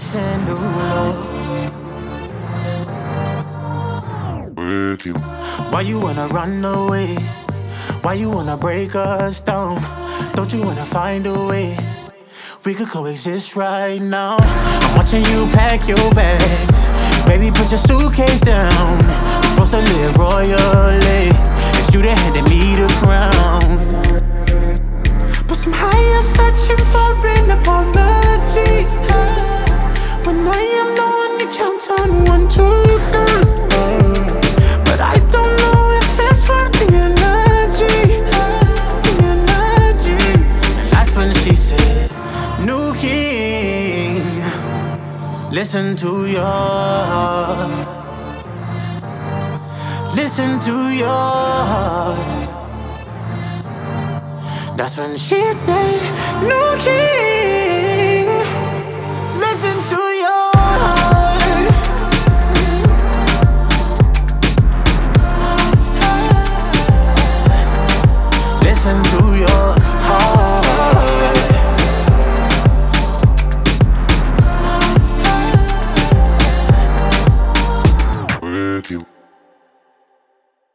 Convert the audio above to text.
listen, do Lord. With you. Why you wanna run away? Why you wanna break us down? Don't you wanna find a way? We could coexist right now. I'm watching you pack your bags. Baby, put your suitcase down. You're supposed to live royally. It's you that handed me the crown. But somehow you're searching for an apology. When I am the one you count on 1, 2, 3. But I don't know if it's worth the energy. The energy. And that's when she said, new king, listen to your heart. Listen to your heart. That's when she said, new king.